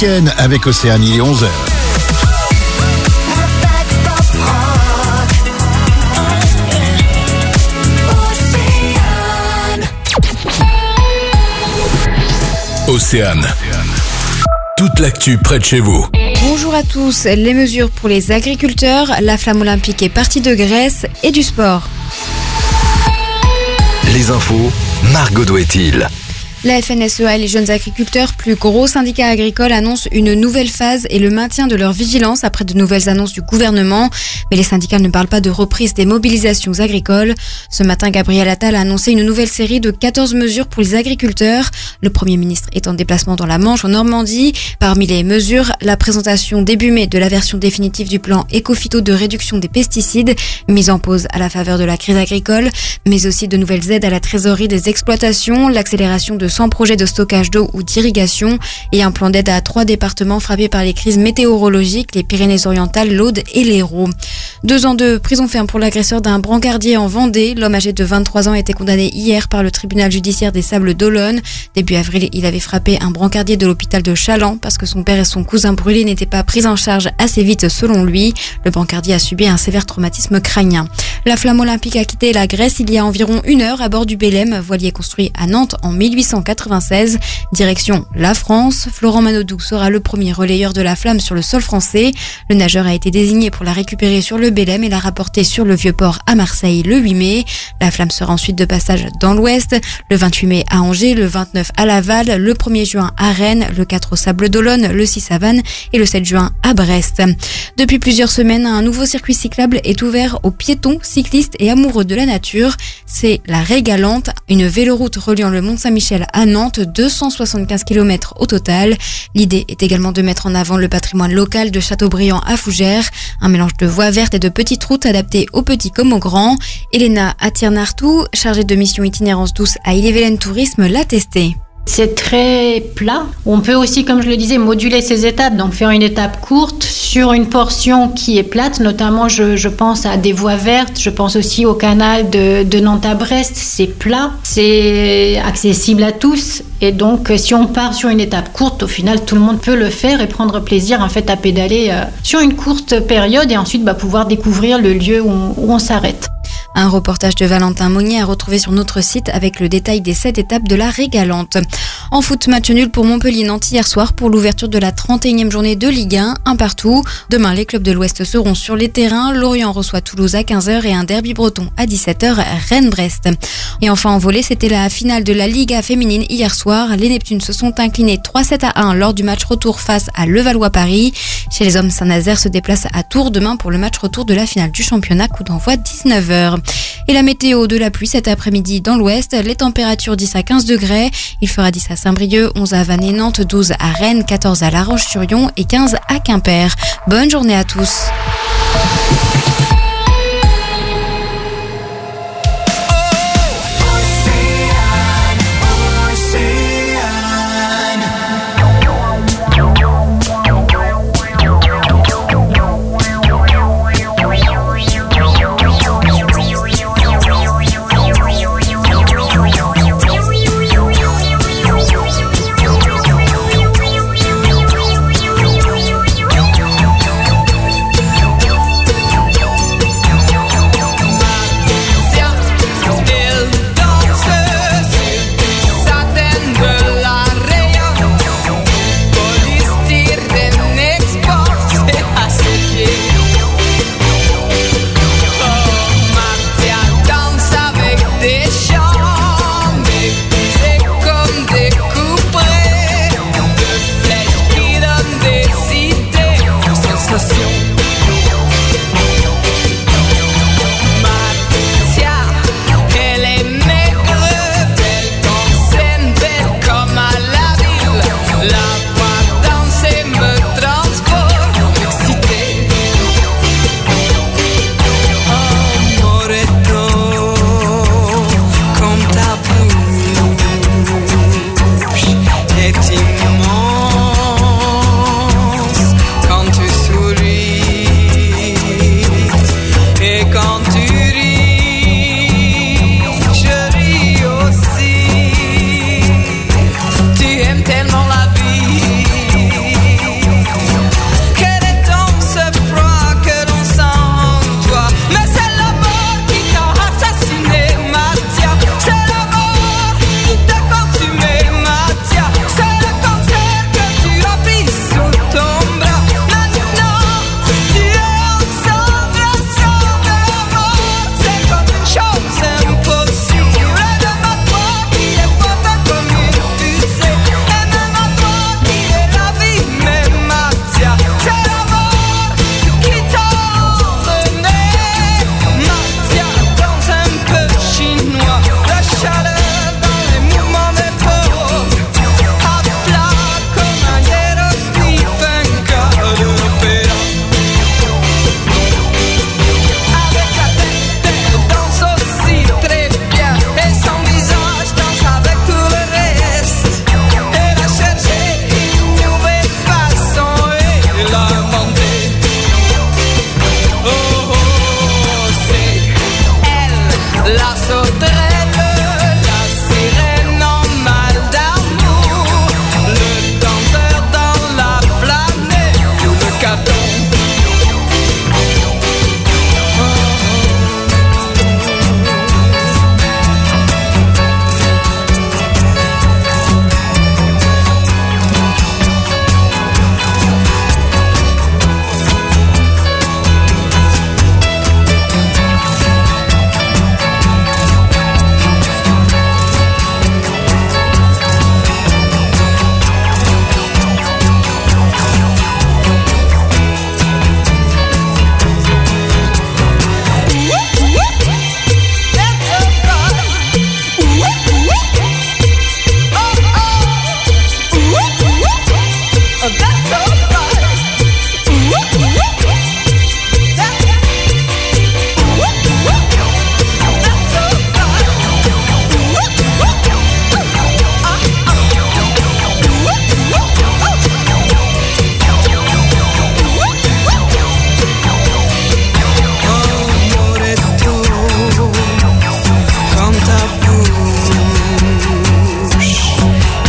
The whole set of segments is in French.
week-end avec Océane, il est 11h. Océane. Toute l'actu près de chez vous. Bonjour à tous. Les mesures pour les agriculteurs, la flamme olympique est partie de Grèce et du sport. Les infos, Margot Doetil. La FNSEA et les jeunes agriculteurs, plus gros syndicats agricoles, annoncent une nouvelle phase et le maintien de leur vigilance après de nouvelles annonces du gouvernement. Mais les syndicats ne parlent pas de reprise des mobilisations agricoles. Ce matin, Gabriel Attal a annoncé une nouvelle série de 14 mesures pour les agriculteurs. Le Premier ministre est en déplacement dans la Manche, en Normandie. Parmi les mesures, la présentation début mai de la version définitive du plan Éco-Phyto de réduction des pesticides, mise en pause à la faveur de la crise agricole, mais aussi de nouvelles aides à la trésorerie des exploitations, l'accélération de 100 projets de stockage d'eau ou d'irrigation et un plan d'aide à 3 départements frappés par les crises météorologiques, les Pyrénées-Orientales, l'Aude et l'Hérault. 2 ans de prison ferme pour l'agresseur d'un brancardier en Vendée. L'homme âgé de 23 ans a été condamné hier par le tribunal judiciaire des Sables d'Olonne. Début avril, il avait frappé un brancardier de l'hôpital de Chaland parce que son père et son cousin brûlés n'étaient pas pris en charge assez vite selon lui. Le brancardier a subi un sévère traumatisme crânien. La flamme olympique a quitté la Grèce il y a environ 1 heure à bord du Belém, voilier construit à Nantes en 1896. Direction la France. Florent Manodou sera le premier relayeur de la flamme sur le sol français. Le nageur a été désigné pour la récupérer sur le Belém et la rapporter sur le Vieux-Port à Marseille le 8 mai. La flamme sera ensuite de passage dans l'Ouest, le 28 mai à Angers, le 29 à Laval, le 1er juin à Rennes, le 4 au Sables d'Olonne, le 6 à Vannes et le 7 juin à Brest. Depuis plusieurs semaines, un nouveau circuit cyclable est ouvert aux piétons, cyclistes et amoureux de la nature. C'est la Régalante, une véloroute reliant le Mont-Saint-Michel à Nantes, 275 km au total. L'idée est également de mettre en avant le patrimoine local de Châteaubriand à Fougères, un mélange de voies vertes et de petites routes adaptées aux petits comme aux grands. Elena Atirnartou, chargée de mission itinérance douce à Ille-et-Vilaine Tourisme, l'a testé. C'est très plat. On peut aussi, comme je le disais, moduler ces étapes, donc faire une étape courte sur une portion qui est plate, notamment je pense à des voies vertes, je pense aussi au canal de Nantes à Brest, c'est plat, c'est accessible à tous et donc si on part sur une étape courte, au final tout le monde peut le faire et prendre plaisir en fait à pédaler sur une courte période et ensuite pouvoir découvrir le lieu où on s'arrête. Un reportage de Valentin Monnier à retrouver sur notre site avec le détail des 7 étapes de la Régalante. En foot, match nul pour Montpellier-Nantes hier soir pour l'ouverture de la 31e journée de Ligue 1, un partout. Demain, les clubs de l'Ouest seront sur les terrains. Lorient reçoit Toulouse à 15h et un derby breton à 17h, Rennes-Brest. Et enfin en volley, c'était la finale de la Liga féminine hier soir. Les Neptunes se sont inclinés 3-7-1 lors du match retour face à Levallois-Paris. Chez les hommes, Saint-Nazaire se déplace à Tours demain pour le match retour de la finale du championnat, coup d'envoi 19h. Et la météo, de la pluie cet après-midi dans l'ouest, les températures 10 à 15 degrés, il fera 10 à Saint-Brieuc, 11 à Vannes et Nantes, 12 à Rennes, 14 à La Roche-sur-Yon et 15 à Quimper. Bonne journée à tous.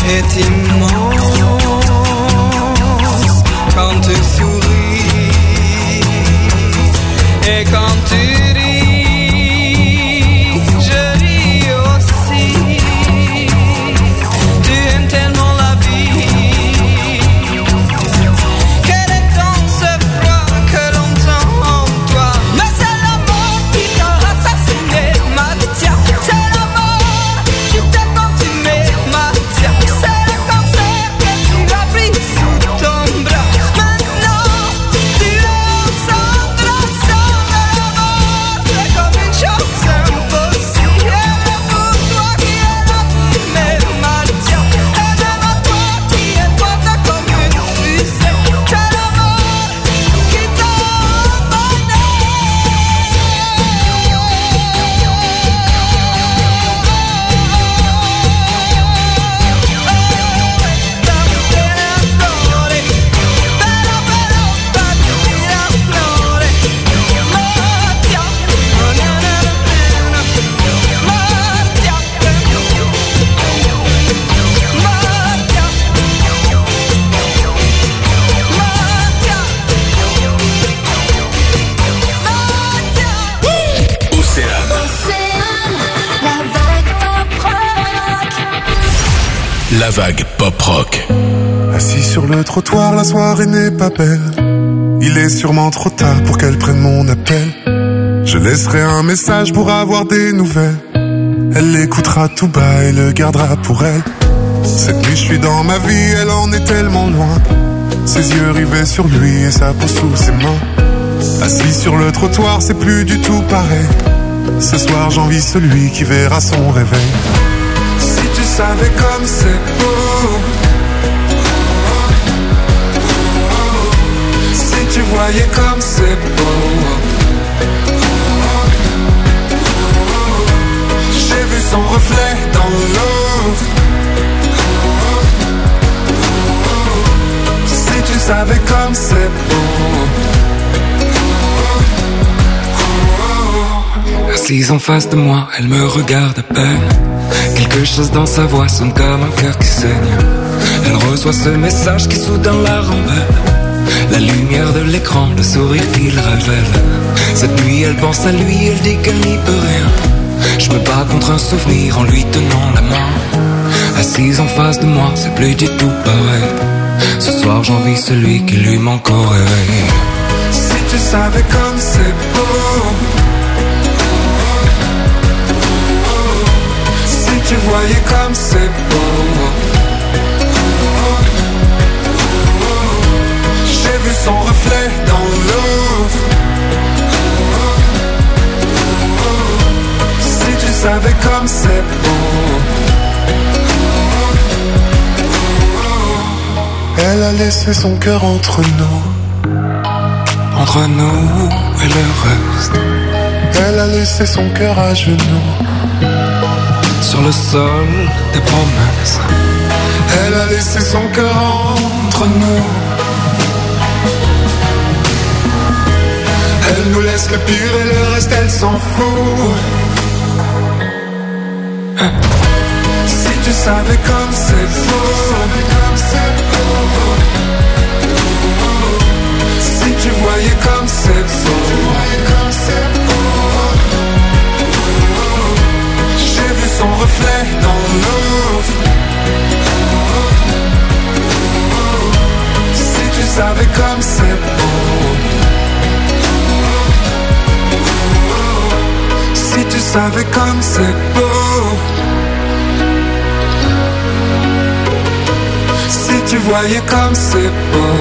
est immense quand tu souris et quand tu ris, je ris aussi. Tu aimes tellement la vie. Quel est donc ce froid que l'on sent en toi? Mais c'est la mort qui t'a assassiné, Mathia. C'est la mort qui t'a consumé, Mathia. C'est le cancer que tu as pris sous ton bras. Maintenant, tu es ensemble sans la mort. C'est comme une chose impossible. Et pour toi qui es la fumée, Mathia. Et même à toi qui est forte comme une fusée. C'est la mort qui t'a emmené. La vague pop rock. Assis sur le trottoir, la soirée n'est pas belle. Il est sûrement trop tard pour qu'elle prenne mon appel. Je laisserai un message pour avoir des nouvelles. Elle l'écoutera tout bas et le gardera pour elle. Cette nuit je suis dans ma vie, elle en est tellement loin. Ses yeux rivés sur lui et sa peau sous ses mains. Assis sur le trottoir, c'est plus du tout pareil. Ce soir j'envie celui qui verra son réveil. Si tu savais comme c'est beau, si tu voyais comme c'est beau, j'ai vu son reflet dans l'eau. Si tu savais comme c'est beau. Assise en face de moi, elle me regarde à peine. Quelque chose dans sa voix sonne comme un cœur qui saigne. Elle reçoit ce message qui soudain la rembelle. La lumière de l'écran, le sourire qu'il révèle. Cette nuit elle pense à lui, elle dit qu'elle n'y peut rien. Je me bats contre un souvenir en lui tenant la main. Assise en face de moi, c'est plus du tout pareil. Ce soir j'envie celui qui lui manque au réveil. Si tu savais comme c'est beau, si tu voyais comme c'est beau, j'ai vu son reflet dans l'eau. Si tu savais comme c'est beau. Elle a laissé son cœur entre nous et le reste. Elle a laissé son cœur à genoux sur le sol des promesses. Elle a laissé son cœur entre nous. Elle nous laisse le pire et le reste elle s'en fout. Si tu savais comme c'est beau, si tu voyais comme c'est beau, j'ai vu son reflet dans l'eau. Si tu savais comme c'est beau, si tu savais comme c'est beau, si tu voyais comme c'est beau.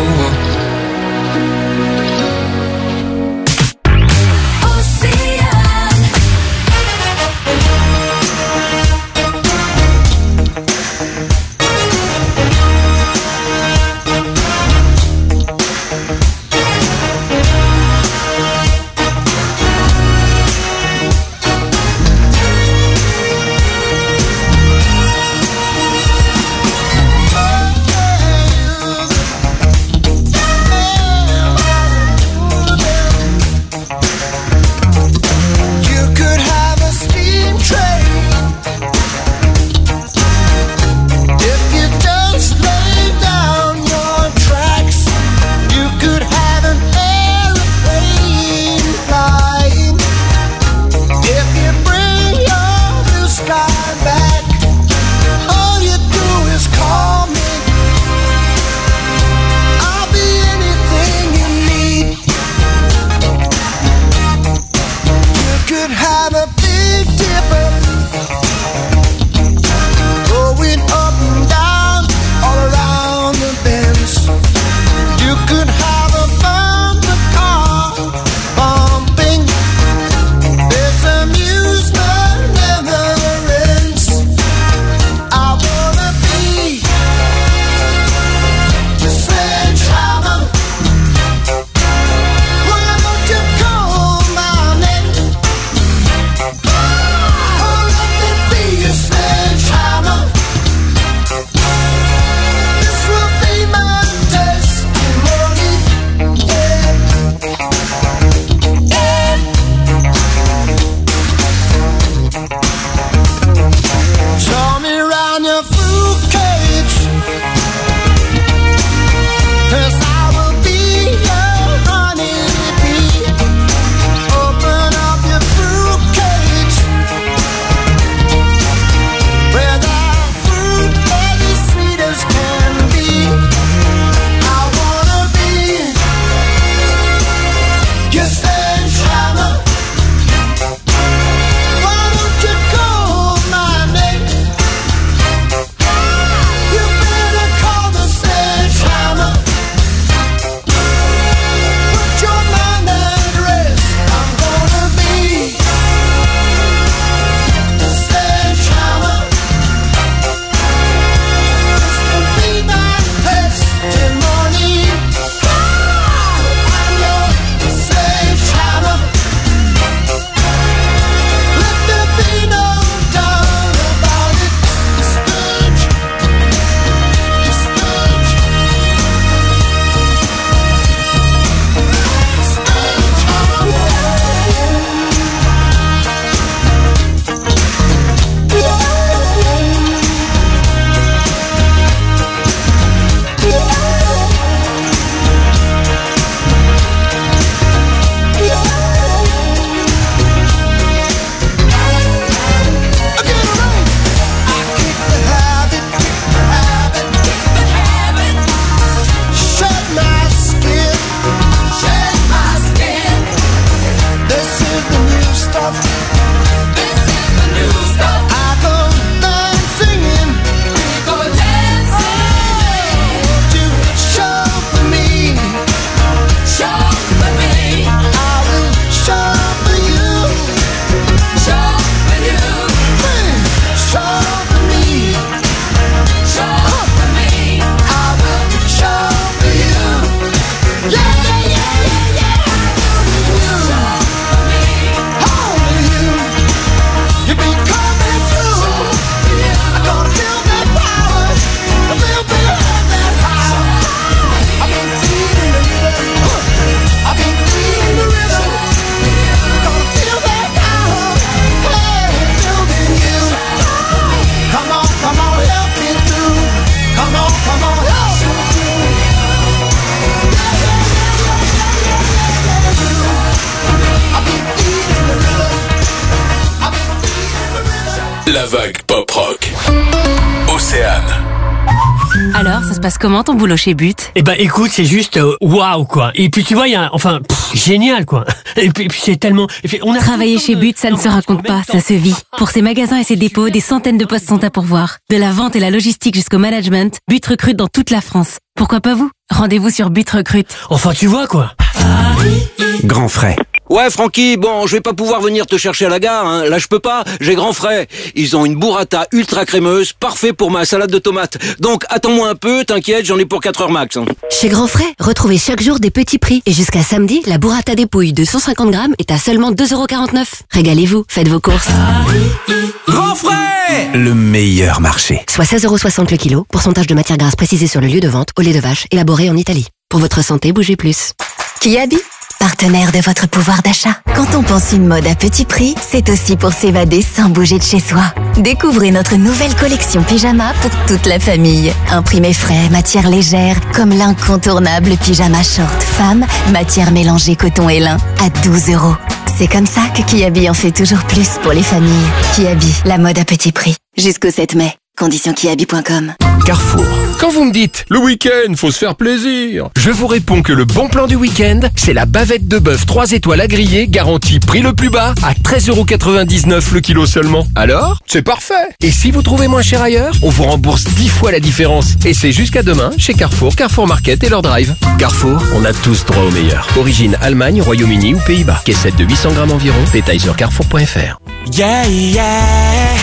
La vague pop-rock. Océane. Alors, ça se passe comment ton boulot chez But? Eh ben écoute, c'est juste waouh quoi. Et puis tu vois, il y a génial quoi. Et puis c'est tellement Travailler chez But, ça ne se raconte pas, ça se vit. Pour ses magasins et ses dépôts, des centaines de postes sont à pourvoir. De la vente et la logistique jusqu'au management, But recrute dans toute la France. Pourquoi pas vous? Rendez-vous sur But Recrute. Enfin tu vois quoi. Grand frais. Ouais, Francky, bon, je vais pas pouvoir venir te chercher à la gare, hein. Là, je peux pas, j'ai grand frais. Ils ont une burrata ultra crémeuse, parfait pour ma salade de tomates. Donc, attends-moi un peu, t'inquiète, j'en ai pour 4 heures max. Hein. Chez Grand Frais, retrouvez chaque jour des petits prix. Et jusqu'à samedi, la burrata dépouille de 150 grammes est à seulement 2,49 €. Régalez-vous, faites vos courses. Grand frais! Le meilleur marché. Soit 16,60 € le kilo, pourcentage de matière grasse précisé sur le lieu de vente, au lait de vache, élaboré en Italie. Pour votre santé, bougez plus. Kiabi, partenaire de votre pouvoir d'achat. Quand on pense une mode à petit prix, c'est aussi pour s'évader sans bouger de chez soi. Découvrez notre nouvelle collection pyjama pour toute la famille. Imprimé frais, matière légère, comme l'incontournable pyjama short femme, matière mélangée coton et lin, à 12 €. C'est comme ça que Kiabi en fait toujours plus pour les familles. Kiabi, la mode à petit prix. Jusqu'au 7 mai. Conditions kiabi.com. Carrefour. Quand vous me dites, le week-end, faut se faire plaisir, je vous réponds que le bon plan du week-end, c'est la bavette de bœuf 3 étoiles à griller, garantie prix le plus bas, à 13,99 € le kilo seulement. Alors, c'est parfait. Et si vous trouvez moins cher ailleurs, on vous rembourse 10 fois la différence. Et c'est jusqu'à demain, chez Carrefour, Carrefour Market et leur drive. Carrefour, on a tous droit au meilleur. Origine Allemagne, Royaume-Uni ou Pays-Bas. Caissette de 800 grammes environ. Détails sur carrefour.fr. Yeah, yeah.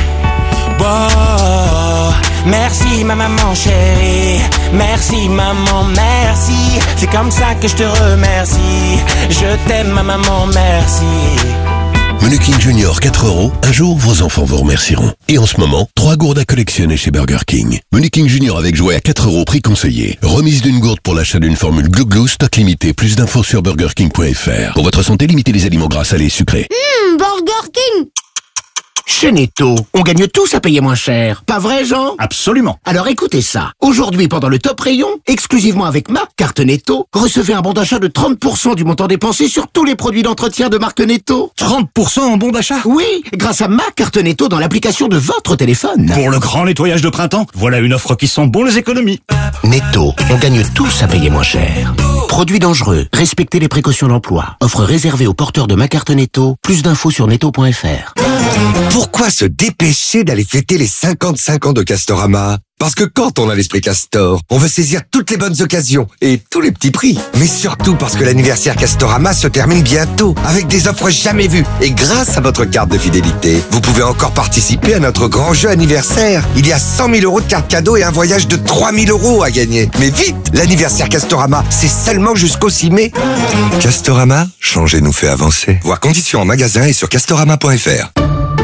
Wow. Merci ma maman chérie, merci maman, merci. C'est comme ça que je te remercie. Je t'aime ma maman, merci. Menu King Junior 4 €, un jour vos enfants vous remercieront. Et en ce moment, 3 gourdes à collectionner chez Burger King. Menu King Junior avec jouet à 4 € prix conseillé. Remise d'une gourde pour l'achat d'une formule Glouglou, stock limité. Plus d'infos sur burgerking.fr. Pour votre santé, limitez les aliments gras, salés et sucrés. Burger King. Chez Netto, on gagne tous à payer moins cher. Pas vrai, Jean? Absolument. Alors écoutez ça. Aujourd'hui, pendant le top rayon, exclusivement avec ma carte Netto, recevez un bon d'achat de 30% du montant dépensé sur tous les produits d'entretien de marque Netto. 30% en bon d'achat? Oui, grâce à ma carte Netto dans l'application de votre téléphone. Pour le grand nettoyage de printemps, voilà une offre qui sent bon les économies. Netto, on gagne tous à payer moins cher. Produits dangereux, respectez les précautions d'emploi. Offre réservée aux porteurs de ma carte Netto. Plus d'infos sur netto.fr. Pourquoi se dépêcher d'aller fêter les 55 ans de Castorama? Parce que quand on a l'esprit Castor, on veut saisir toutes les bonnes occasions et tous les petits prix. Mais surtout parce que l'anniversaire Castorama se termine bientôt avec des offres jamais vues. Et grâce à votre carte de fidélité, vous pouvez encore participer à notre grand jeu anniversaire. Il y a 100 000 € de cartes cadeaux et un voyage de 3 000 € à gagner. Mais vite, l'anniversaire Castorama, c'est seulement jusqu'au 6 mai. Castorama, changer nous fait avancer. Voir conditions en magasin et sur castorama.fr.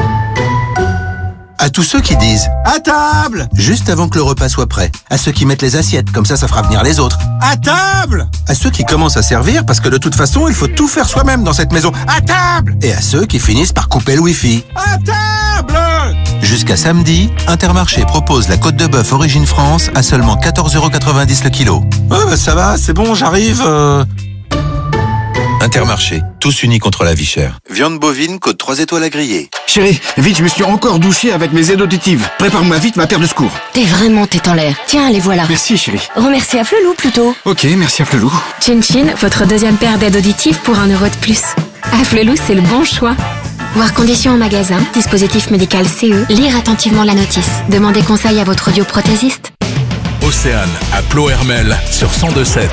À tous ceux qui disent « À table !» juste avant que le repas soit prêt. À ceux qui mettent les assiettes, comme ça fera venir les autres. « À table !» À ceux qui commencent à servir, parce que de toute façon, il faut tout faire soi-même dans cette maison. « À table !» Et à ceux qui finissent par couper le wifi. « À table !» Jusqu'à samedi, Intermarché propose la côte de bœuf Origine France à seulement 14,90 € le kilo. « ça va, c'est bon, j'arrive Intermarché, tous unis contre la vie chère. Viande bovine, côte 3 étoiles à griller. Chérie, vite, je me suis encore douché avec mes aides auditives. Prépare-moi vite ma paire de secours. T'es vraiment tête en l'air. Tiens, les voilà. Merci, chérie. Remercie à Flelou plutôt. Ok, merci à Flelou. Chin Chin, votre deuxième paire d'aides auditives pour 1 € de plus. À Flelou, c'est le bon choix. Voir conditions en magasin, dispositif médical CE, lire attentivement la notice. Demandez conseil à votre audioprothésiste. Océane à Plohermel sur 102.7.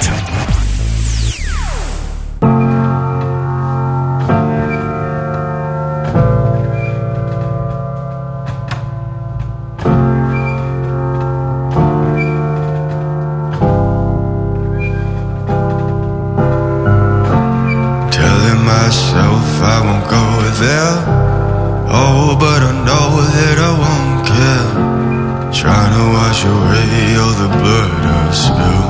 Myself, I won't go there. Oh, but I know that I won't care. Trying to wash away all the blood I've spilled.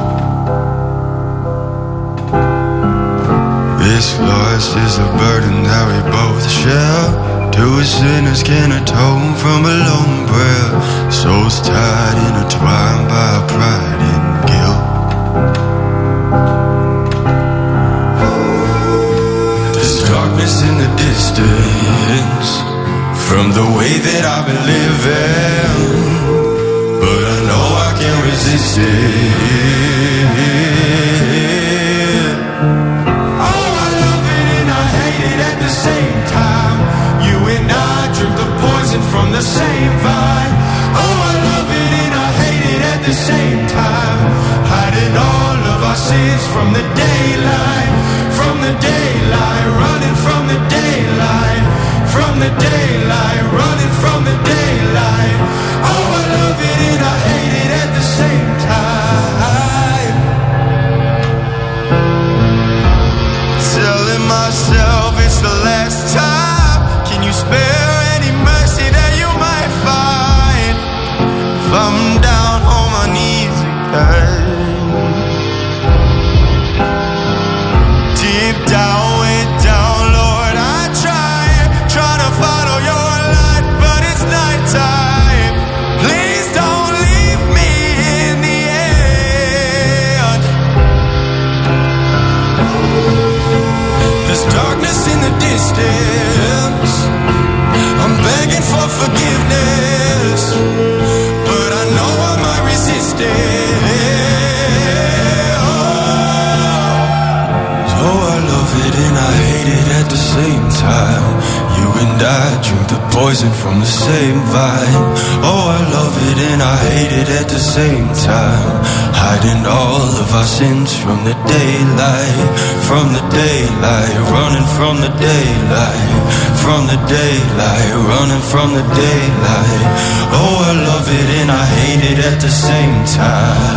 This loss is a burden that we both share. Two sinners can atone from a lone prayer. Souls tied, intertwined by pride and guilt. Darkness in the distance from the way that I've been living. said. Oh, I love it and I hate it at the same time. You and I drink the poison from the same vine. Oh, I love it and I hate it at the same time. Hiding all of our sins from the daylight. From the daylight, running from the daylight. From the daylight, running from the daylight. Oh, I love it and I hate it at the same time. Telling myself it's the last time. Can you spare any mercy that you might find? If I'm down on my knees again, deep down, way down, Lord, I try to follow your light, but it's nighttime. Please don't leave me in the end. There's darkness in the distance. I'm begging for forgiveness, but I know I might resist it. Oh, I love it and I hate it at the same time. You and I drink the poison from the same vine. Oh, I love it and I hate it at the same time. Hiding all of our sins from the daylight. From the daylight, running from the daylight. From the daylight, running from the daylight. Oh, I love it and I hate it at the same time.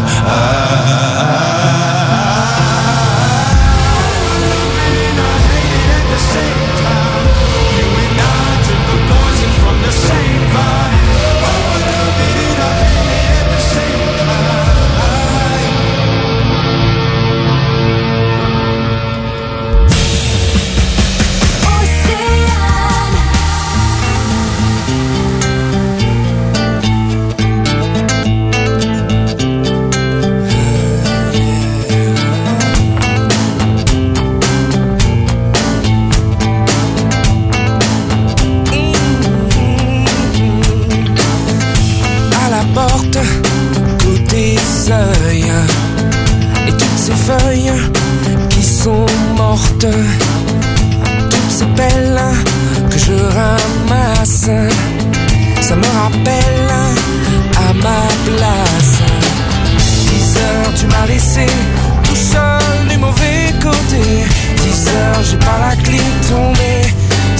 Et toutes ces feuilles qui sont mortes, toutes ces pelles que je ramasse, ça me rappelle à ma place. 10 heures tu m'as laissé tout seul du mauvais côté. 10 heures j'ai pas la clé, tombé.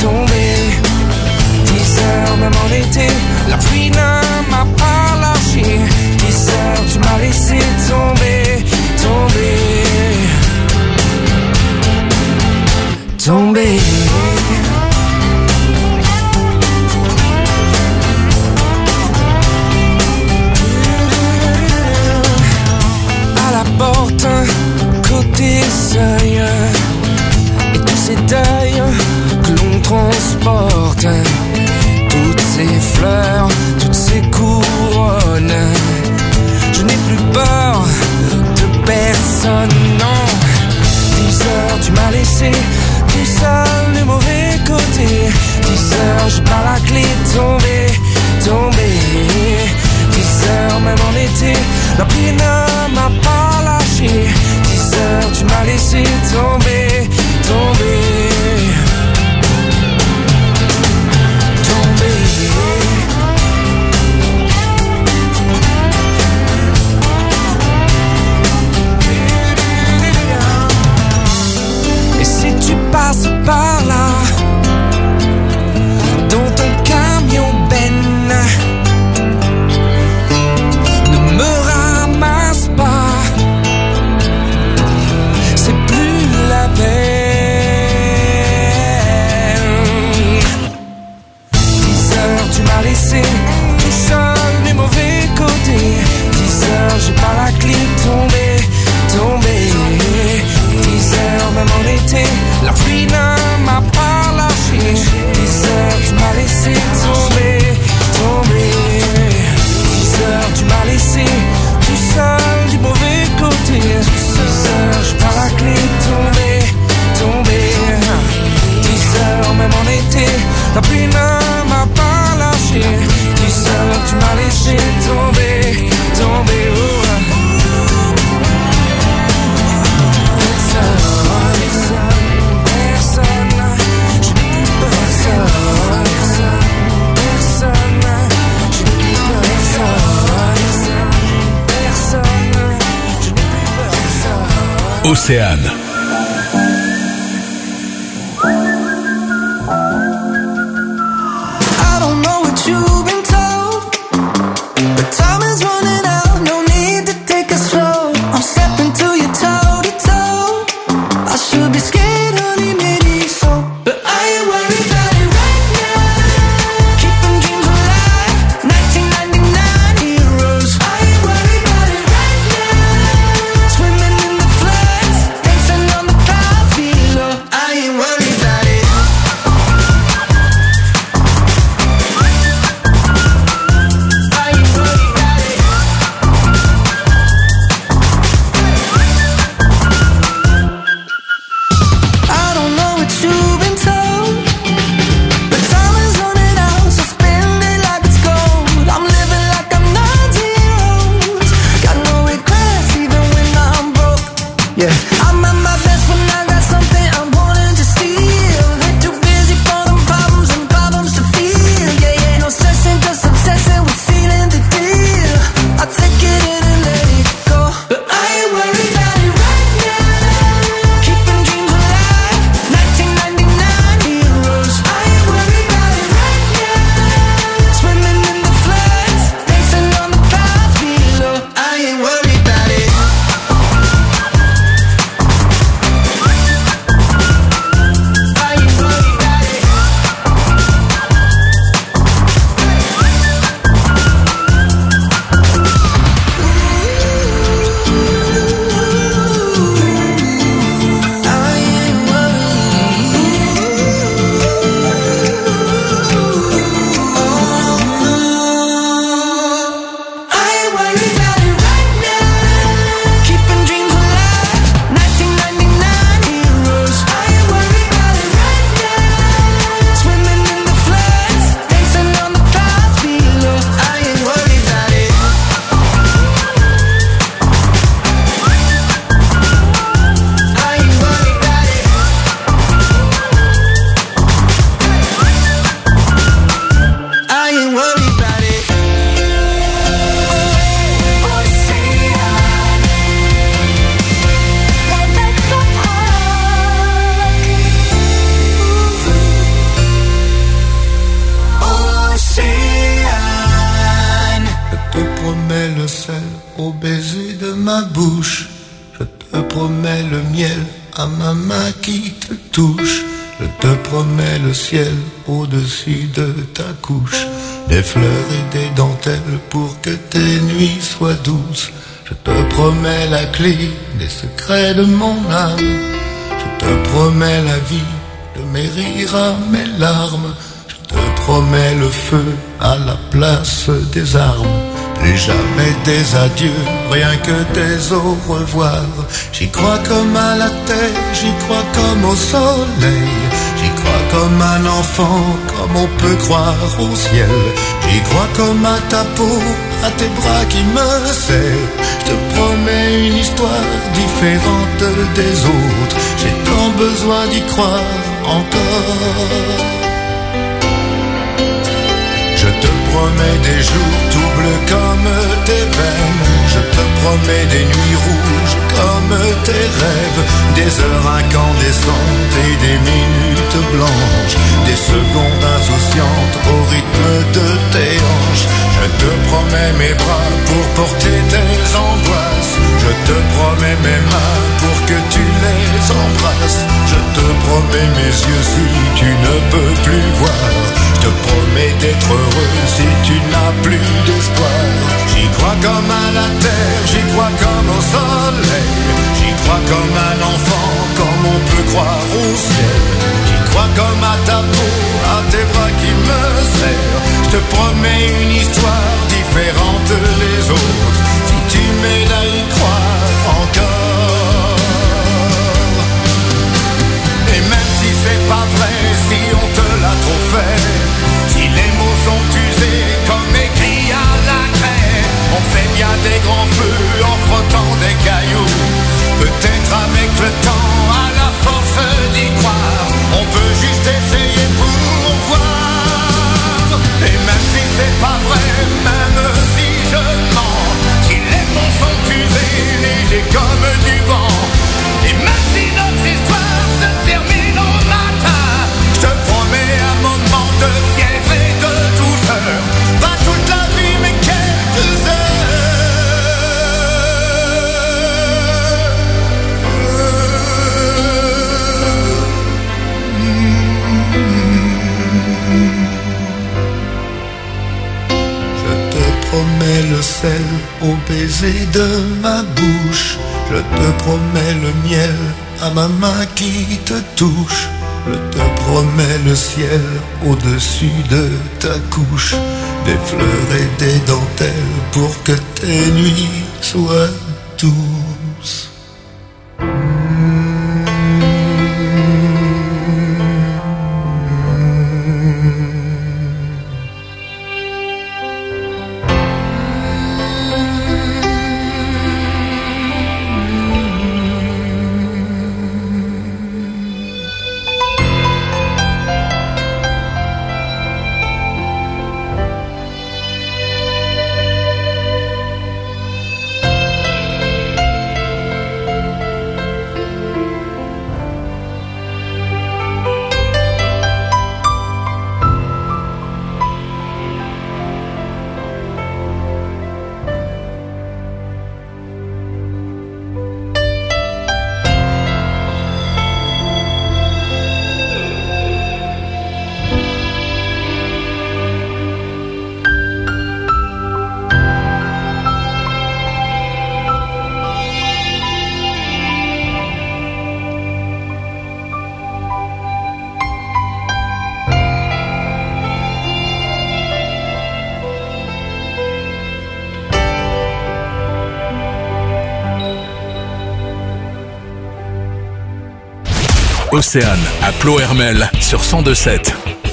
10 heures même en été, la pluie ne m'a pas lâché. 10 heures tu m'as laissé tomber. Océane. I don't know what you've been told, but time is running out, no need to take it slow. I'm stepping to you toe to toe. I should be scared, honey, maybe so, but I ain't worried about it right now. Keeping dreams alive, 1999 heroes. I ain't worried about it right now. Swimming in the floods, dancing on the clouds below. I ain't worried about it. I don't know what you've been told, but time is running out, so spend it like it's gold. I'm living like I'm 19 years. Got no regrets even when I'm broke. Yeah, I'm at my best when I got something I'm wanting to steal. They're too busy for them problems and problems to feel. Yeah, no stressing, just obsessing with feeling the deal. I take it in and let it go, but I ain't worried about it right now. Keeping dreams alive, 1999 heroes. I ain't worried about it right now. Swimming in the floods, dancing on the clouds below. I ain't worried about it. I ain't worried about it. I ain't worried about it right now. Keeping dreams alive, 1999 heroes. I ain't worried about it right now. Swimming in the floods, dancing on the clouds below. I ain't worried about it. I ain't worried about it. I ain't worried about it. Je te promets le sel au baiser de ma bouche. Je te promets le miel à ma main qui te touche. Je te promets le ciel au-dessus de ta couche. Des fleurs et des dentelles pour que tes nuits soient douces. Je te promets la clé des secrets de mon âme. Je te promets la vie de mes rires à mes larmes. Je te promets le feu à la place des armes. Et jamais des adieux, rien que des au revoir. J'y crois comme à la terre, j'y crois comme au soleil. J'y crois comme un enfant, comme on peut croire au ciel. J'y crois comme à ta peau, à tes bras qui me serrent. Je te promets une histoire différente des autres. J'ai tant besoin d'y croire encore. Je te promets des jours tout bleus comme tes veines. Je te promets des nuits rouges comme tes rêves. Des heures incandescentes et des minutes blanches. Des secondes insouciantes au rythme de tes hanches. Je te promets mes bras pour porter tes angoisses. Je te promets mes mains pour que tu les embrasses. Je te promets mes yeux si tu ne peux plus voir. Je te promets d'être heureux si tu n'as plus d'espoir. J'y crois comme à la terre, j'y crois comme au soleil. J'y crois comme un enfant, comme on peut croire au ciel. J'y crois comme à ta peau, à tes bras qui me serrent. Je te promets une histoire différente des autres. Si tu m'aides à y croire encore. Et même si c'est pas vrai, si on te l'a trop fait, si les mots sont usés comme écrits à la craie, on fait bien des grands feux en frottant des cailloux. Peut-être avec le temps, à la force d'y croire, on peut juste essayer pour voir. Et même si c'est sel au baiser de ma bouche. Je te promets le miel à ma main qui te touche. Je te promets le ciel au-dessus de ta couche. Des fleurs et des dentelles pour que tes nuits soient douces. Océane à Plohermel sur 102.7.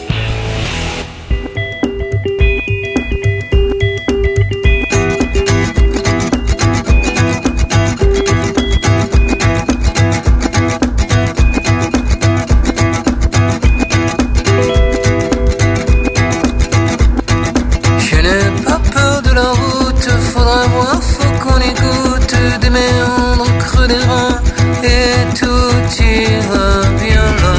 Je n'ai pas peur de la route, faudra voir, faut qu'on écoute des méandres creux des reins et tout ira bien là.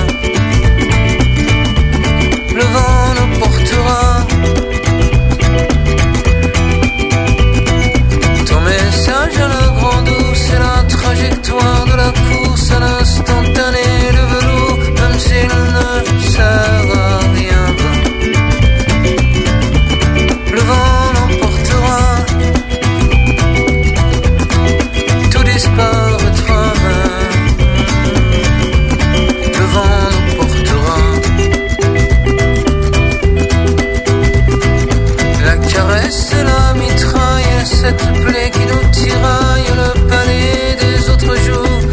Le vent nous portera. Ton message à la grande eau, c'est la trajectoire de la course à l'instantané. Le velours, même s'il ne sert à rien. Le vent l'emportera. Tout disparaîtra. Le vent nous portera. La caresse et la mitraille, cette plaie qui nous tiraille, le palais des autres jours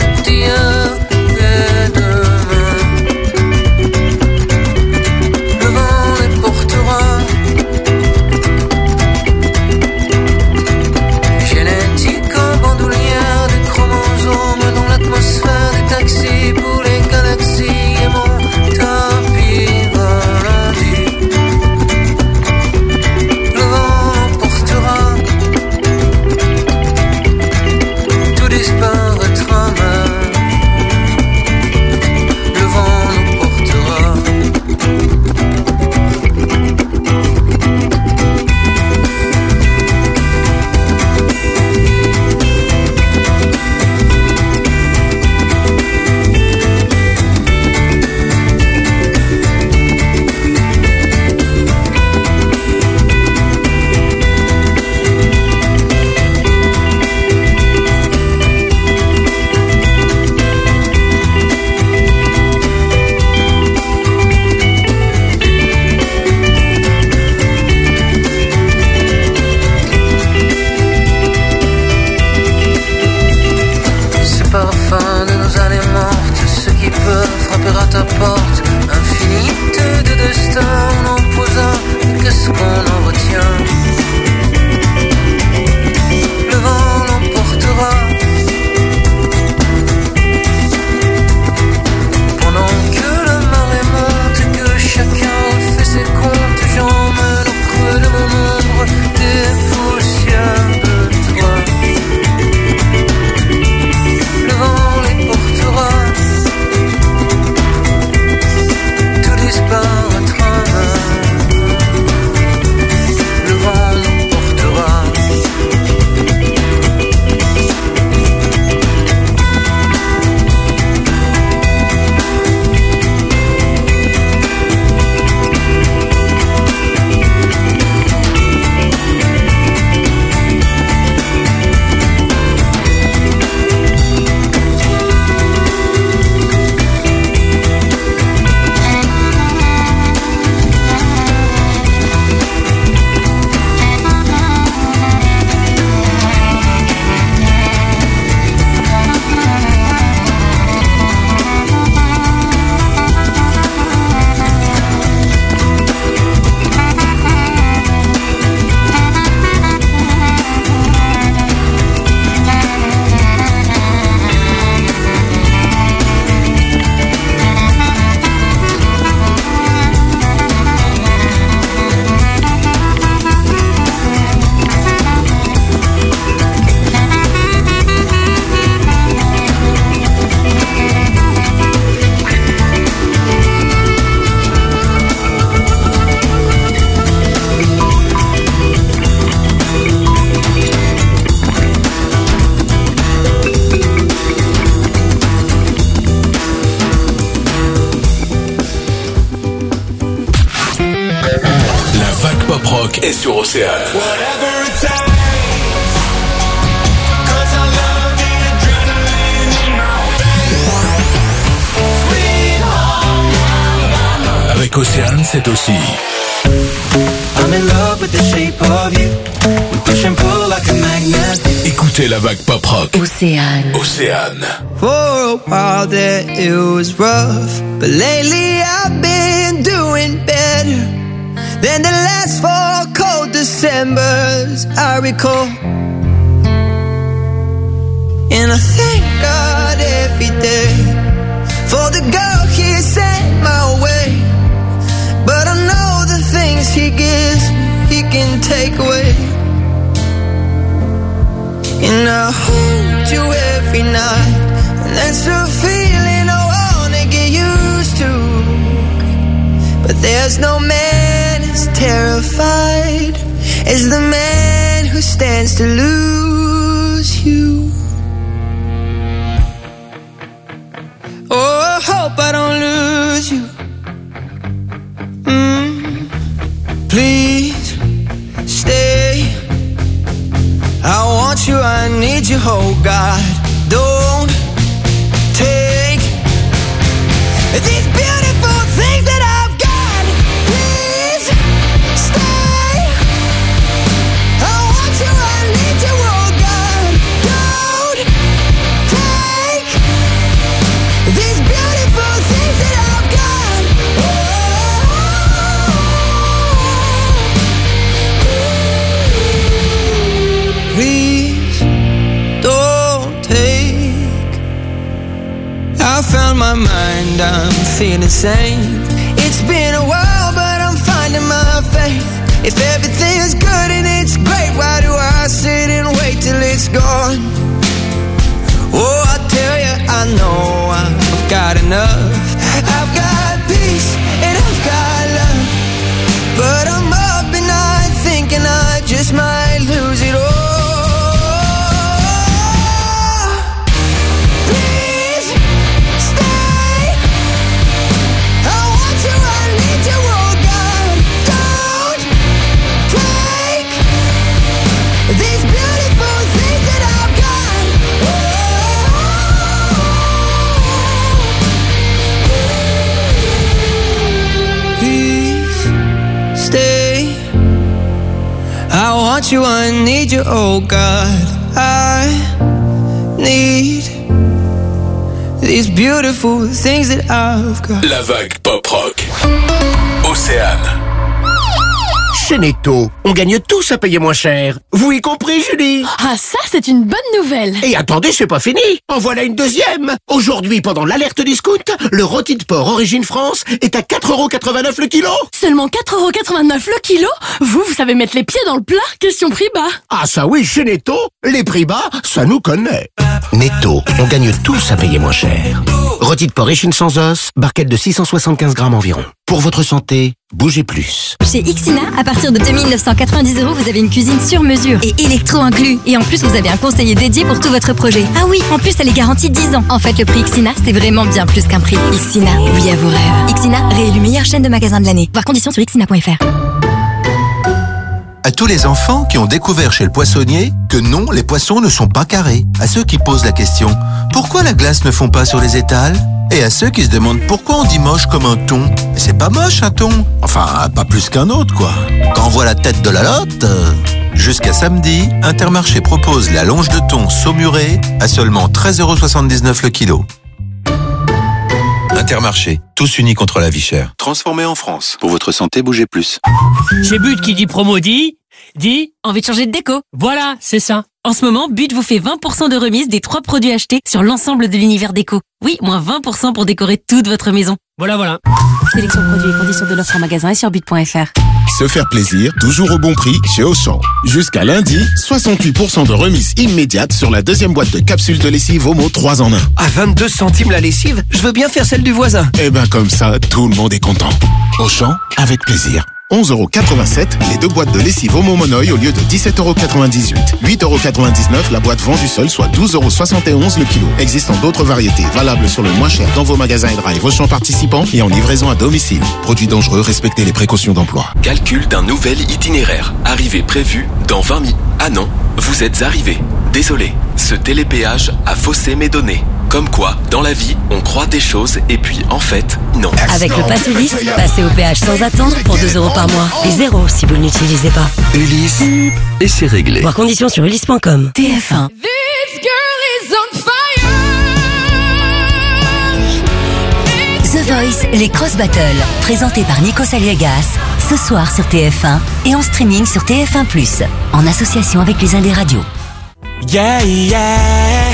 Rock est sur Océane. Avec Océane, c'est aussi I'm in love with the shape of you. We push and pull like a magnet. écoutez la vague pop rock. Océane. Océane. For a while there it was rough, but lately I've been doing better than the last 4 cold Decembers I recall. And I thank God every day for the girl He sent my way. But I know the things He gives me, He can take away. And I hold you every night, and that's a feeling I wanna get used to. But there's no man as terrified as the man who stands to lose you. Oh, I hope I don't lose you. Please stay. I want you, I need you, oh God. Don't take these beautiful things that I've got. Please stay. I want you, I need you, oh God. Don't take these beautiful things that I've got. Please don't take. I found my mind, I'm feeling sane. It's been a while, but I'm finding my faith. If everything's good and it's great, why do I sit and wait till it's gone? Oh, I tell you, I know I've got enough. I've got peace and I've got love, but I'm up at night thinking I just might lose it all. I want you, I need you, oh God. I need these beautiful things that I've got. La vague pop rock. Océane. Chez Netto, on gagne tous à payer moins cher. Vous y compris, Julie? Ah, ça, c'est une bonne nouvelle. Et attendez, c'est pas fini. En voilà une deuxième. Aujourd'hui, pendant l'alerte discount, le rôti de porc Origine France est à 4,89€ le kilo. Seulement 4,89€ le kilo? Vous savez mettre les pieds dans le plat? Question prix bas. Ah ça oui, chez Netto, les prix bas, ça nous connaît. Netto, on gagne tous à payer moins cher. Rôti de porc échine sans os, barquette de 675 grammes environ. Pour votre santé, bougez plus. Chez Ixina, à partir de 2990€, vous avez une cuisine sur mesure et électro inclus. Et en plus, vous avez un conseiller dédié pour tout votre projet. Ah oui, en plus, elle est garantie 10 ans. En fait, le prix Ixina, c'est vraiment bien plus qu'un prix. Ixina, oui à vos rêves. Ixina, réélu meilleure chaîne de magasins de l'année. Voir conditions sur ixina.fr. À tous les enfants qui ont découvert chez le poissonnier que non, les poissons ne sont pas carrés. À ceux qui posent la question, pourquoi la glace ne fond pas sur les étals? Et à ceux qui se demandent pourquoi on dit moche comme un thon. Mais c'est pas moche un thon. Enfin, pas plus qu'un autre, quoi. Quand on voit la tête de la lotte... Jusqu'à samedi, Intermarché propose la longe de thon saumurée à seulement 13,79€ le kilo. Intermarché, tous unis contre la vie chère. Transformé en France. Pour votre santé, bougez plus. Chez But qui dit promo dit envie de changer de déco. Voilà, c'est ça. En ce moment, But vous fait 20% de remise des 3 produits achetés sur l'ensemble de l'univers déco. Oui, moins 20% pour décorer toute votre maison. Voilà. Sélection produits et conditions de l'offre en magasin et sur but.fr. Se faire plaisir, toujours au bon prix chez Auchan. Jusqu'à lundi, 68% de remise immédiate sur la deuxième boîte de capsules de lessive Omo 3 en 1. À 22 centimes la lessive, je veux bien faire celle du voisin. Eh ben comme ça, tout le monde est content. Auchan, avec plaisir. 11,87 € les 2 boîtes de lessive Homo Monoï au lieu de 17,98 €. 8,99 € la boîte vendue seule, soit 12,71 € le kilo. Existant d'autres variétés, valables sur le moins cher dans vos magasins et drive Auchan participants et en livraison à domicile. Produits dangereux, respectez les précautions d'emploi. Calcul d'un nouvel itinéraire. Arrivée prévue dans 20 minutes. Ah non, vous êtes arrivé. Désolé, ce télépéage a faussé mes données. Comme quoi, dans la vie, on croit des choses et puis en fait, non. Avec le pass Ulysse, passez au péage sans attendre pour 2 € par mois. Et 0 si vous ne l'utilisez pas. Ulysse, et c'est réglé. Voir conditions sur ulysse.com. TF1. This girl is on fire. The Voice, les Cross Battles, présentés par Nico Saliegas, ce soir sur TF1 et en streaming sur TF1+, en association avec les Indés Radio. Yeah, yeah.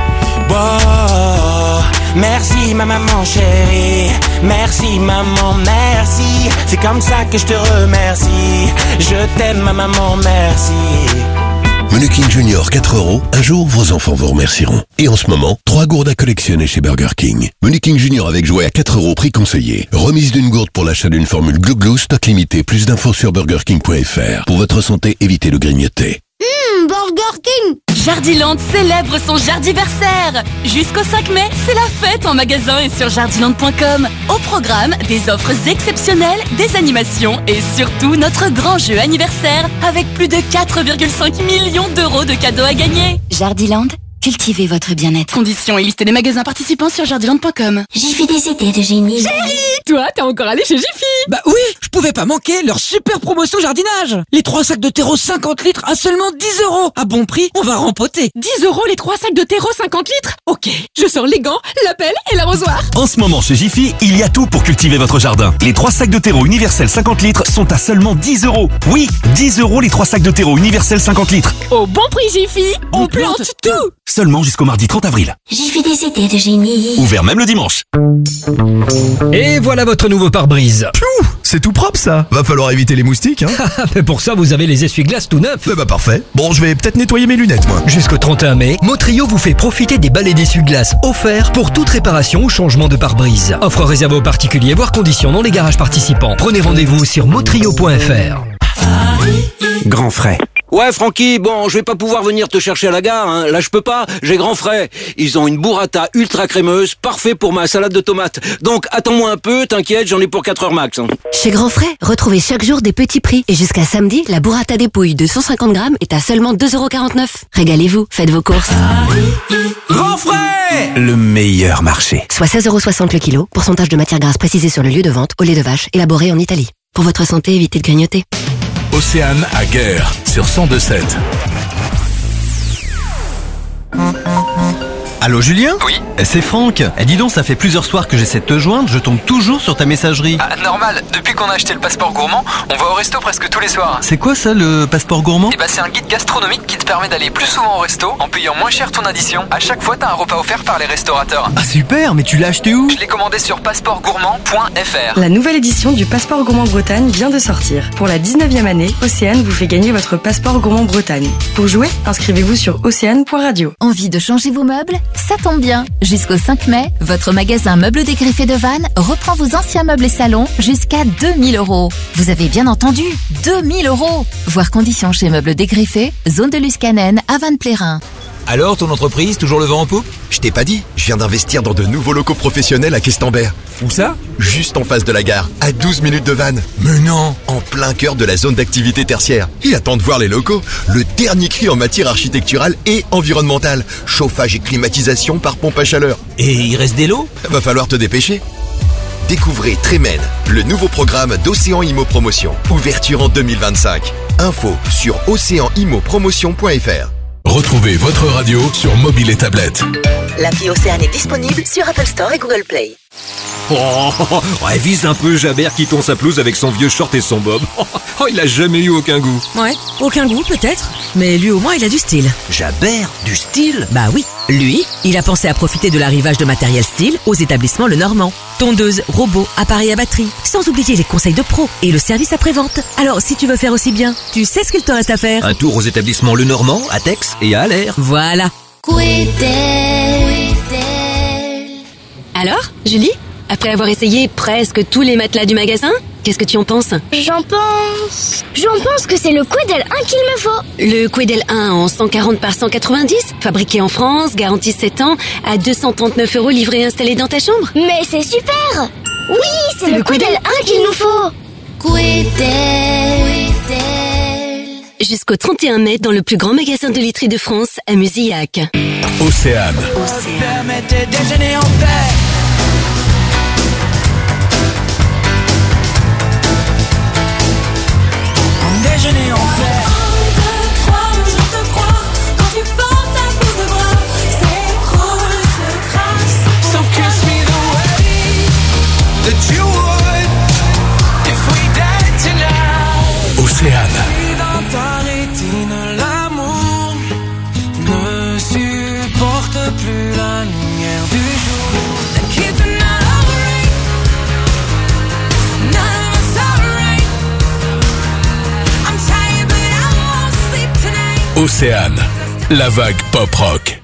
Wow. Merci ma maman chérie, merci maman, merci. C'est comme ça que je te remercie. Je t'aime ma maman, merci. Menu Junior 4 €, un jour vos enfants vous remercieront. Et en ce moment, 3 gourdes à collectionner chez Burger King. Menu Junior avec jouet à 4 € prix conseillé. Remise d'une gourde pour l'achat d'une formule Glouglou, stock limité. Plus d'infos sur burgerking.fr. Pour votre santé, évitez le grignoter. Burger King. Jardiland célèbre son jardiversaire. Jusqu'au 5 mai, c'est la fête en magasin et sur jardiland.com. Au programme, des offres exceptionnelles, des animations et surtout notre grand jeu anniversaire avec plus de 4,5 millions d'euros de cadeaux à gagner. Jardiland, cultivez votre bien-être. Conditions et liste des magasins participants sur jardiland.com. Jiffy des idées de génie. Chérie, toi, t'es encore allé chez Jiffy? Bah oui, je pouvais pas manquer leur super promotion jardinage. Les 3 sacs de terreau 50 litres à seulement 10 €. À bon prix, on va rempoter. 10 € les 3 sacs de terreau 50 litres? Ok, je sors les gants, la pelle et l'arrosoir. En ce moment chez Jiffy, il y a tout pour cultiver votre jardin. Les 3 sacs de terreau universel 50 litres sont à seulement 10 €. Oui, 10 € les 3 sacs de terreau universel 50 litres. Au bon prix Jiffy, on plante tout. Seulement jusqu'au mardi 30 avril. Jiffy des idées de génie. Ouvert même le dimanche. Et voilà votre nouveau pare-brise. Piou, c'est tout propre ça. Va falloir éviter les moustiques, hein. Mais pour ça, vous avez les essuie-glaces tout neufs. Bah parfait. Bon, je vais peut-être nettoyer mes lunettes, moi. Jusqu'au 31 mai, Motrio vous fait profiter des balais d'essuie-glaces offerts pour toute réparation ou changement de pare-brise. Offre réservée aux particuliers, voire conditions dans les garages participants. Prenez rendez-vous sur motrio.fr. Grand frais. Ouais, Francky, bon, je vais pas pouvoir venir te chercher à la gare, hein. Là, je peux pas, j'ai grand frais. Ils ont une burrata ultra crémeuse, parfait pour ma salade de tomates. Donc, attends-moi un peu, t'inquiète, j'en ai pour 4 heures max, hein. Chez Grand Frais, retrouvez chaque jour des petits prix. Et jusqu'à samedi, la burrata des pouilles de 150 grammes est à seulement 2,49 €. Régalez-vous, faites vos courses. Grand Frais, le meilleur marché. Soit 16,60 € le kilo, pourcentage de matière grasse précisé sur le lieu de vente, au lait de vache, élaboré en Italie. Pour votre santé, évitez de grignoter. Océane à Guerre sur 102.7. Allô Julien ? Oui. C'est Franck. Dis donc, ça fait plusieurs soirs que j'essaie de te joindre, je tombe toujours sur ta messagerie. Ah, normal, depuis qu'on a acheté le passeport gourmand, on va au resto presque tous les soirs. C'est quoi ça, le passeport gourmand ? Eh bah c'est un guide gastronomique qui te permet d'aller plus souvent au resto en payant moins cher ton addition. À chaque fois, t'as un repas offert par les restaurateurs. Ah super, mais tu l'as acheté où ? Je l'ai commandé sur passeportgourmand.fr. La nouvelle édition du Passeport Gourmand Bretagne vient de sortir. Pour la 19e année, Océane vous fait gagner votre Passeport Gourmand Bretagne. Pour jouer, inscrivez-vous sur océane.radio. Envie de changer vos meubles ? Ça tombe bien. Jusqu'au 5 mai, votre magasin Meubles Dégriffés de Vannes reprend vos anciens meubles et salons jusqu'à 2 000 €. Vous avez bien entendu, 2 000 €. Voir conditions chez Meubles Dégriffés, zone de Luscanen à Vannes-Plérin. Alors, ton entreprise, toujours le vent en poupe ? Je t'ai pas dit, je viens d'investir dans de nouveaux locaux professionnels à Questembert. Où ça ? Juste en face de la gare, à 12 minutes de Vannes. Mais non, en plein cœur de la zone d'activité tertiaire. Et attends de voir les locaux, le dernier cri en matière architecturale et environnementale. Chauffage et climatisation par pompe à chaleur. Et il reste des lots ? Va falloir te dépêcher. Découvrez Trémen, le nouveau programme d'Océan Immo Promotion. Ouverture en 2025. Info sur océanimmopromotion.fr. Retrouvez votre radio sur mobile et tablette. L'appli Océane est disponible sur Apple Store et Google Play. Ouais, vise un peu Jabert qui tond sa pelouse avec son vieux short et son bob. Oh, il a jamais eu aucun goût. Ouais, aucun goût peut-être, mais lui au moins il a du style. Jabert, du style ? Bah oui, lui, il a pensé à profiter de l'arrivage de matériel style aux établissements Le Normand. Tondeuse, robots, appareils à batterie, sans oublier les conseils de pro et le service après-vente. Alors si tu veux faire aussi bien, tu sais ce qu'il te reste à faire. Un tour aux établissements Le Normand, à Tex et à Allaire. Voilà. Alors, Julie ? Après avoir essayé presque tous les matelas du magasin, Qu'est-ce que tu en penses? J'en pense que c'est le Quidel 1 qu'il me faut. Le Quidel 1 en 140 par 190, fabriqué en France, garantie 7 ans, à 239 € livré et installé dans ta chambre. Mais c'est super! Oui, c'est le Quidel 1 qu'il nous faut. Quidel. Jusqu'au 31 mai dans le plus grand magasin de literie de France, à Musillac. Océane. Permettez déjeuner en paix. Déjeuner en paix. 1, 2, 3, je te crois. Quand tu portes un bout de bras, s'écroule, se crache. So kiss me the way that you would if we died tonight. Océane. Si dans ta rétine l'amour ne supporte plus la lumière du jour. The kids are not alright. None of us are right. I'm tired but I won't sleep tonight. Océane. La vague pop rock.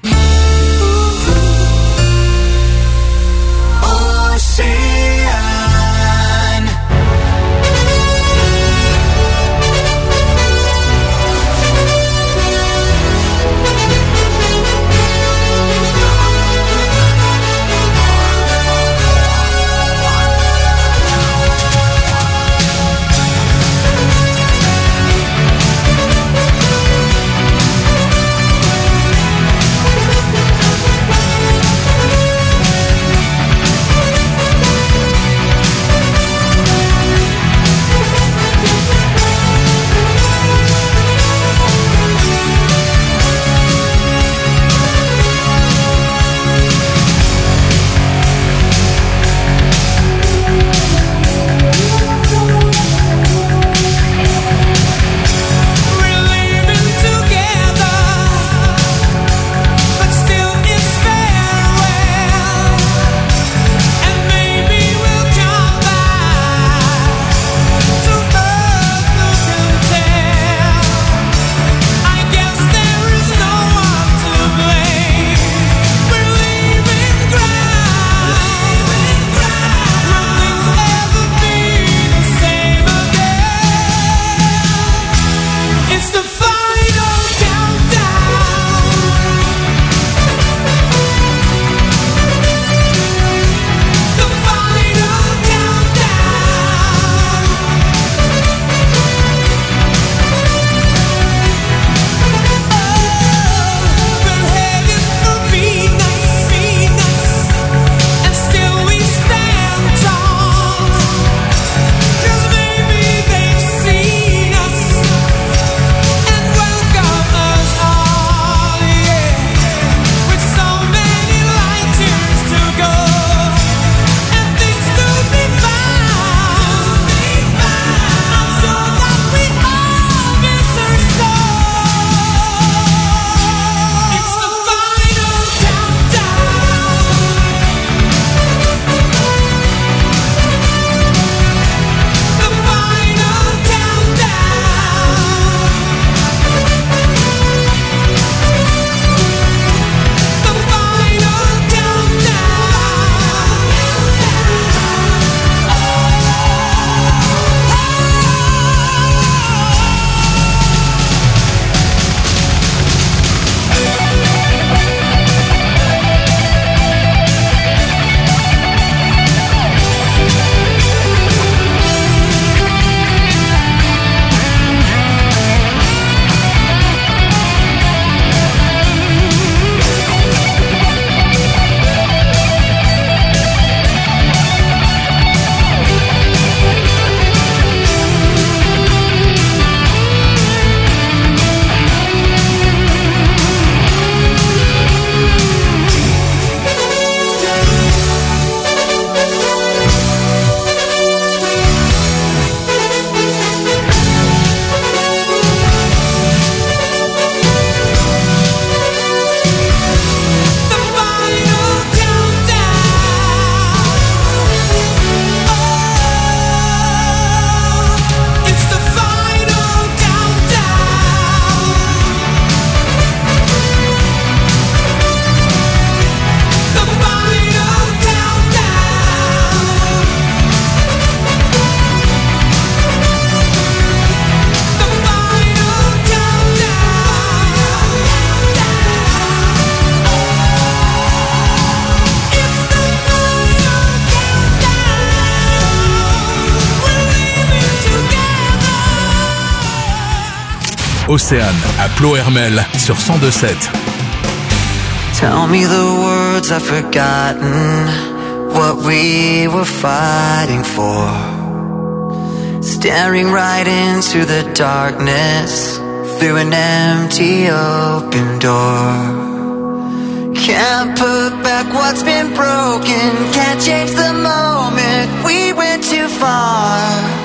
Océane à Plohermel sur 102.7. Tell me the words I've forgotten, what we were fighting for. Staring right into the darkness, through an empty open door. Can't put back what's been broken, can't change the moment, we went too far.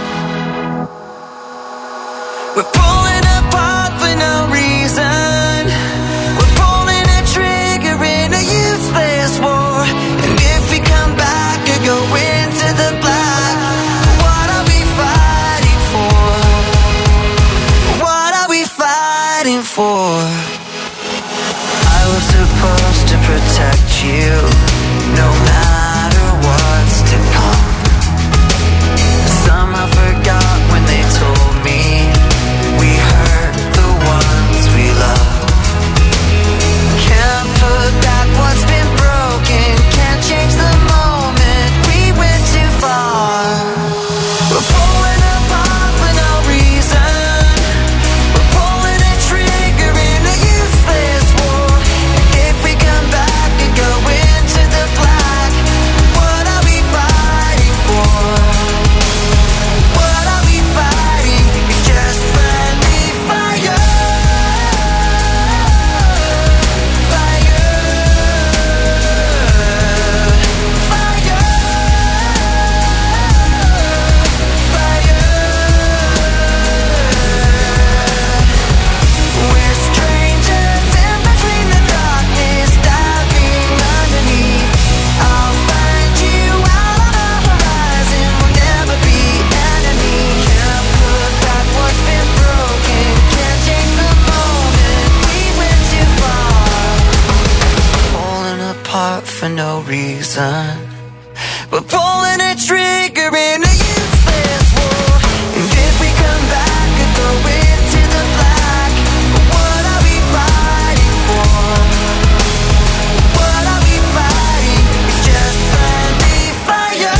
We're pulling apart for no reason, we're pulling a trigger in a useless war. And if we come back or go into the black, what are we fighting for? What are we fighting for? I was supposed to protect you, no matter what's to come. Somehow forgot when they told me we hurt the ones we love. Can't put back what's been broken, can't change the moment, we went too far. We're pulling apart for no reason, we're pulling a trigger in a useless war. And if we come back and go into the black, what are we fighting for? What are we fighting? It's just friendly fire. We're strangers in between the darkness, diving underneath. I'll find you out on the horizon, we'll never be enemies. Can't put back what's been broken, can't change the moment, we went too far. Falling apart for no reason, we're pulling a trigger in a useless war. And if we come back and go into the black, what are we fighting for? What are we fighting? It's just friendly fire.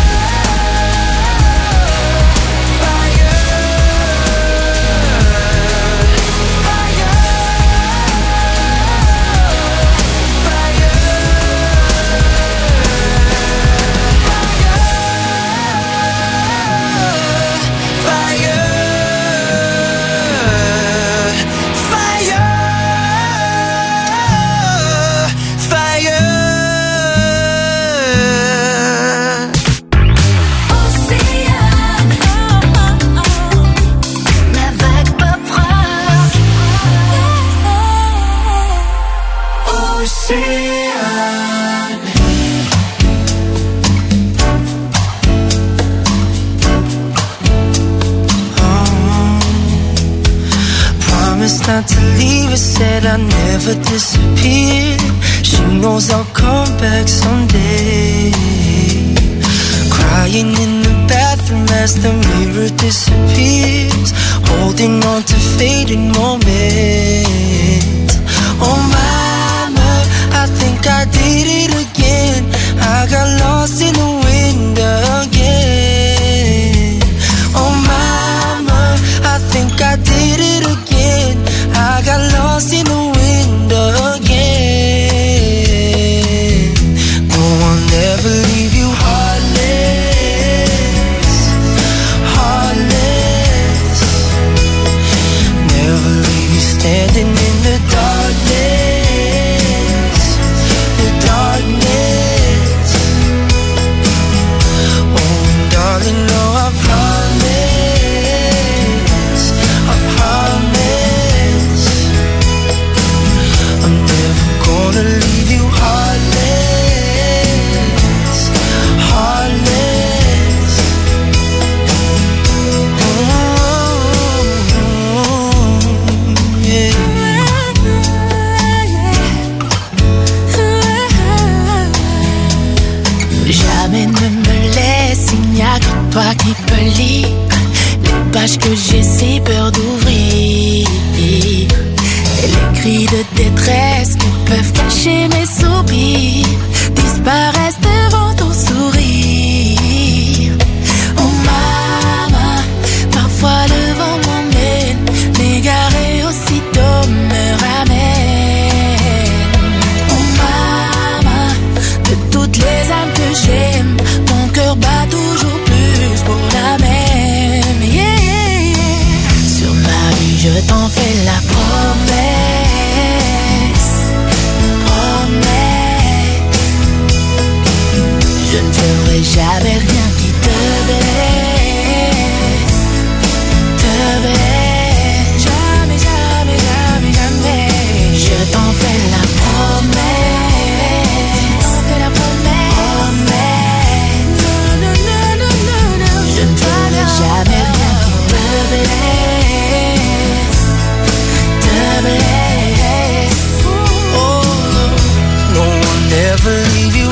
Promised not to leave her, said I'll never disappear. She knows I'll come back someday. Crying in the bathroom as the mirror disappears, holding on to fading moments. Oh mama, I think I did it again. I got lost in the wind again. Oh mama, I think I did it again. I got lost in the wind again. No, I'll never leave you heartless, heartless. Never leave you standing in the darkness, the darkness. Oh, darling, no, I promise, I promise, I'm never gonna leave you heartless, heartless. Yeah. Jamais ne me laisse, il n'y a que toi qui peux lire les pages que j'ai si peur d'ouvrir. Et les cris de détresse ne peuvent cacher mes soupirs, disparaissent devant ton sourire. Oh mama, parfois le vent m'emmène m'égarer never leave you